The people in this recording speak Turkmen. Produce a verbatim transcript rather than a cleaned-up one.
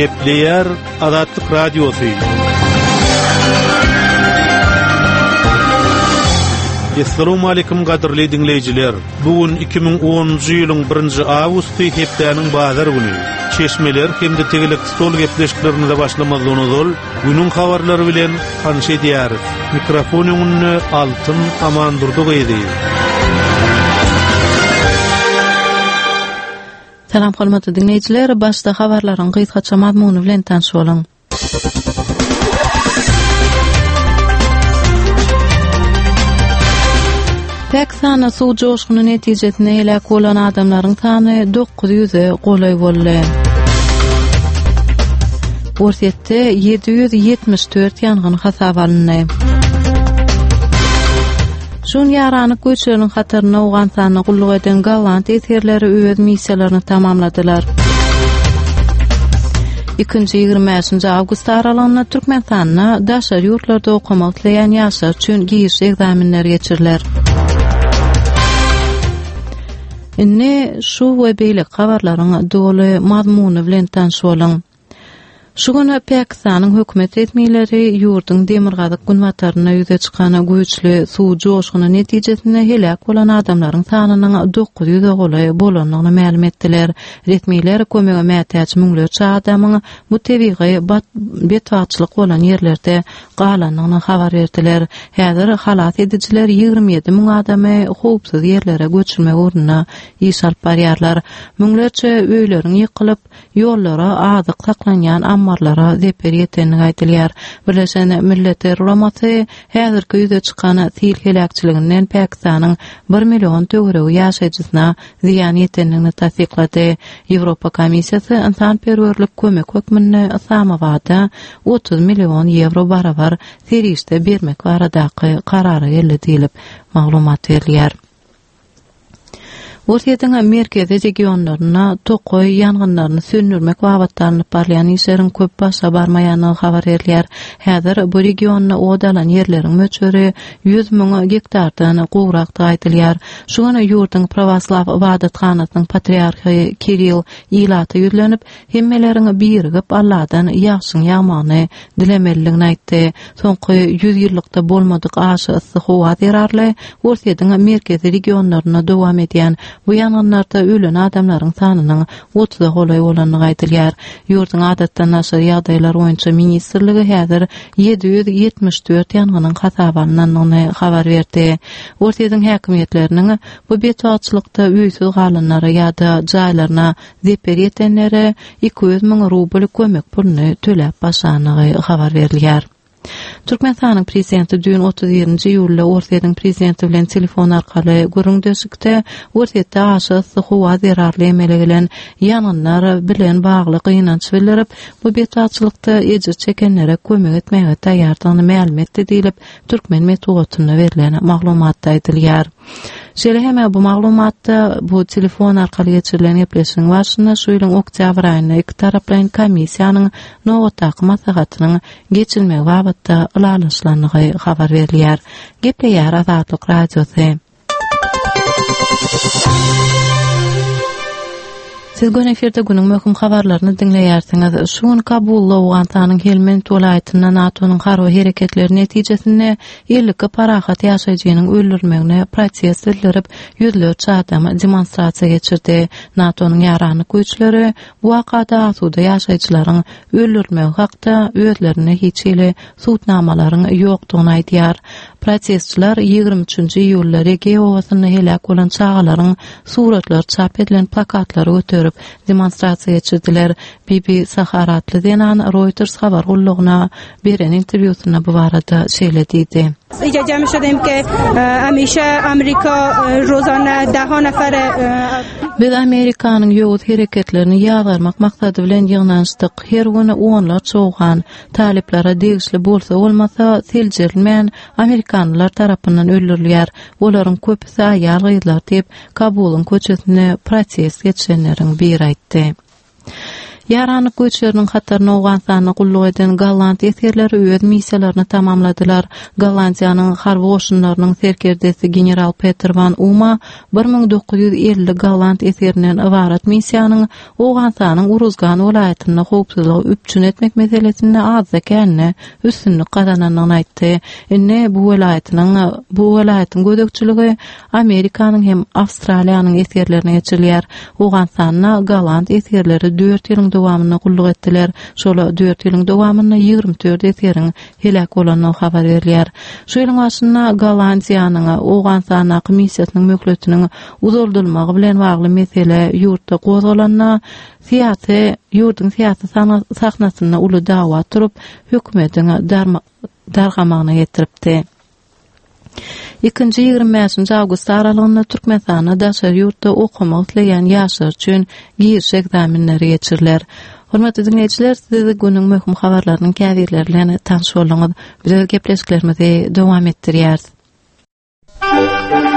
Gepleyer Azatlyk Radiosu. Assalamu alaykum gadyrly dinleyijiler. Bugun iki ming onunjy ýylyň birinji awgusty hepdeniň bazar güni. Çeşmeler hemde tegelik stol gepleşiklerini de başlamadan ozal. Günün habarlary bilen tanışy edýäris. Mikrofonyny Altyn Amandurdyk edi. Salam hormatly dinleyijiler, başda habarlaryň gysgaça mazmuny bilen tanış bolan. Pakistan'da suw joşgyny netijesinde helak bolan adamlaryň sany dokuz ýüze golay boldy. Orsetde yedi ýüz ýetmiş dört ýangyn hasap alındy. Şun ýarany göçleriň hatyryna Awganstanyny gulluk eden Gallant eterleri öz missiýalaryny tamamladylar. ikinji ýygrima awgust aralygyna Türkmenistanyna daşary ýurtlarda okumak dileýän ýaşlar üçin giriş egzaminleri geçiriler. Inne şu we beýle habarlaryň doly mazmuny bilen tanış bolan. Şu güni Pakistanyň hökümet etmeýleri ýurtyň demirgazyk günwataryna ýüze çykan güýçli suw joşgyny netijesinde helak bolan adamlaryň sanynyň dokuz ýüze golay bolanyny ma'lum etdiler. Resmiýler kömege mätäç müňlerçe adamyň bu tebigy betwagçylyk bolan ýerlerde galanyny habar berdiler. Häzir halat edijiler ýygrimi ýedi müň adamy howpsuz ýerlere göçürmek urduny iş alyp barýarlar. Müňlerçe öýleriň ýykylyp, ýollara azyk saklanýan ammarlara zeper ýetenini aýdylýar. Birleşen Milletler Uramasy häzirki ýüze çykan sil helakçylygynyň Pakistanyň bir million töweregi ýaşaýjysyna ziýan ýetenini tasdiklady. Ýewropa Komissiýasy insanperwerlik kömek hökmüni Islamabada otuz million euro barabar serişde bermek baradaky karary elledilip maglumat berilýär. Orsetdeň merkezi regionlaryna tokoy ýangynlaryny söndürmek wagtlaryny barlayan işleriň köp başa barmaýanyny habar berýär. Häzir bu regionda odalan ýerleriň möçberi yüz müň hektardan gowrak aýdylýar. Şuňa ýurtyň Prowaslaw Wadatkanasynyň patriarhy Kirill ýylaty ýüzlenip, hemmeleriň birigip Allahdan ýagşyň ýagmagyny dilemeligini aýtdy. Soňky yüz ýyllykda bolmadyk aşy ysy howa zerarly Orsetdeň merkezi regionlaryna dowam edýän bu ýangynlarda ölen adamlaryň sanynyň otuza golay bolanyny aýdylýar. Ýurtyň adatdan naşar ýagdaýlar boýunça ministrligi häzir yedi ýüz ýetmiş dört ýangynyň hasap alynanyny habar berdi. Orsetdeň häkimetleriniň bu betwagçylykda öýsüz galynlary ýa-da jaýlaryna zeper ýetenlere iki yüz müň rubl kömek puluny töläp başanyny habar berilýär. Türkmenistanyň prezidenti dün otuz ýedinji ýulda Orsetdeň prezidenti bilen telefon arkaly görüňdeşikde Orsetde aşy howa zerarly emelegilen ýangynlar bilen bagly gynanç bildirip, bu betwagçylykda ejir çekenlere kömek etmäge taýýardygyny ma'lum etdi diýilip Türkmen medeniýetine berilen maglumatda aýdylýar. Şeýle heme bu maglumatda bu telefon arkaly geçirilen gepleşiň başynda şu ýylyň oktyabr aýyna iki taraplan komissiýanyň nowatdaky maslahatynyň geçilmegi babatda ılalaşlanyny habar berilýär. Gepleýär Azatlyk Radiosy. Siz gün efirde günün möhüm habarlaryny dinleýärsiňiz. Şu gün Kabulda Awganstanyň helment welaýatyna NATO'nun harby hereketleri netijesinde ellik parahat ýaşaýjynyň öldürmegine protest bildirip, ýüzlerçe adam demonstrasiýa geçirdi. NATO'nun ýarany güýçleri bu wakada asuda ýaşaýjylaryň öldürmegi hakda özlerine hiç ele suwtnamalaryň ýokdugyny aýdýar. Protestçiler ýygrimi üçinji ýulda Rege owasyna helak bolan çağalaryň suratlar çap edilen plakatlary götürip demonstrasiýa geçirdiler. B B Saharatly denen Reuters habar gullugyna beren interwýusynda bu barada şeýledidi. جمع شدیم که همیشه امریکا روزانه ده ها نفر Biz Amerikanyň ýowuz hereketlerini ýagarmak maksady bilen ýygnaşdyk. Her güni onlar çoğan taliplere degişli bolsa bolmasa seljerilmän Amerikanlar tarapyndan öldürilýär. Olaryň köpüsi aýal gyzlar diýip Kabulyň köçesine protest geçenleriň biri aýtdy. Yaranık göçlerinin hatarına Awganstanyny gulluk eden Golland eserleri öz missiýalaryny tamamladylar. Gollandiýanyň harby goşunlarynyň serkerdesi general Peter van Uma bir ming dokuz ýüz elli Golland eserinden ibarat missiýanyň Awganstanyň Uruzgan welaýatyny howpsuzlygy üpçün etmek meselesinde az ekenine üstünlük kazananyny aýtdy. Enne bu welaýatynyň bu welaýatyň gödekçiligi Amerikanyň hem Awstraliýanyň eserlerine geçilýär. Awganstanyna Golland eserleri dört ýylyň dowamyny gulluk etdiler. Şola dört ýylyň dowamyny ýygrimi dört eseriň helak bolanyny habar berilýär. Şu ýylyň başynda Gollandiýanyň Awganstana missiýasynyň möhletiniň uzuldylmagy bilen bagly mesele ýurtda gozgalanyna siýasy ýurtyň siýasy sahnasyna uly dawa turup hökümetiň dargamagyna getiripdi. ikinji ýygrimi beşinji awgust aralygynda Türkmenistana daşary ýurtda okumak isleýän ýaşlar üçin giriş egzaminleri geçiriler. Hormatly dinleýijiler, sizi günüň möhüm habarlarynyň käbirleri bilen tanış bolýaňyz. Biz gepleşiklerimizi dowam etdirýäris.